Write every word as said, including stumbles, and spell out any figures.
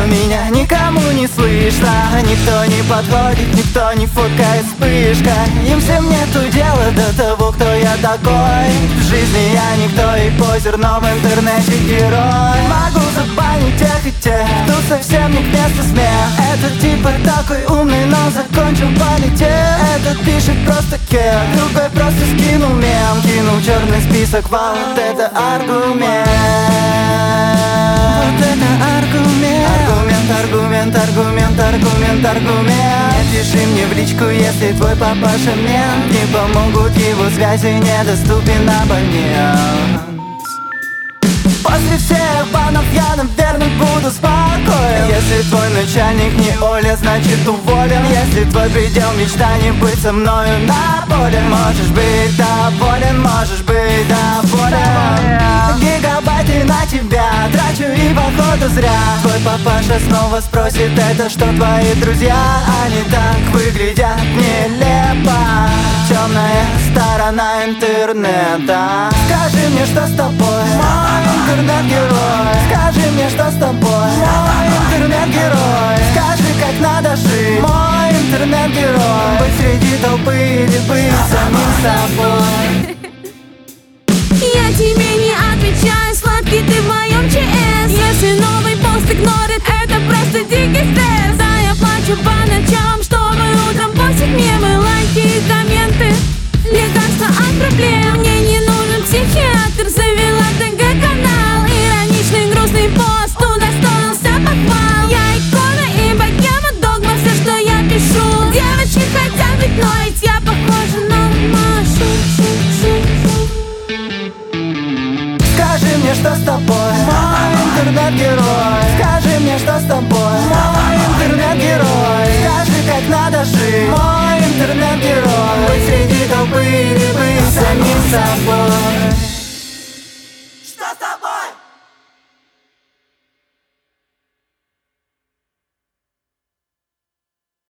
меня никому не слышно. Никто не подходит, никто не фоткает вспышка. Им всем нету дела до того, кто я такой. В жизни я никто и позер, но в интернете герой. Могу забанить тех и тех, тут совсем не к месту смех. Этот типа такой умный, но закончил политех. Этот пишет просто кек, другой просто скинул мем. Кинул черный список, вау, вот это аргумент. Вот это аргумент. Аргумент, аргумент, аргумент, аргумент, аргумент. Не пиши мне в личку, если твой папаша мент. Не помогут его связи, недоступен абонент. После всех банов я, наверное, буду спокоен. Если твой начальник не Оля, значит уволен. Если твой предел мечтаний быть со мною на поле, можешь быть доволен, можешь быть доволен. Гигабайты на тебя трачу и походу зря. Твой папаша снова спросит, это что твои друзья? Они так выглядят нелепо. Темная сторона интернета. Скажи мне, что с тобой, мой интернет-герой. Скажи мне, что с тобой, мой интернет-герой. Скажи, как надо жить, мой интернет-герой. Быть среди толпы или быть самим собой. Я тебе не отвечаю, сладкий ты в моем ЧС. Если новый пост игнорит, это просто дикий стресс. Да, я плачу по ночам, чтобы утром постить мемы, лайки и комменты. Лекарство от проблем. Мне не нужен психиатр, завела ТГ-канал. Ироничный грустный пост, удостоился похвал. Я икона и богема, догма, все, что я пишу. Девочки хотят быть, но ведь я похожа на Машу. Скажи мне, что с тобой, мой интернет-герой. Скажи мне, что с тобой, мой интернет-герой. Скажи, как надо жить, мой интернет-герой. Быть среди толпы или быть самим собой.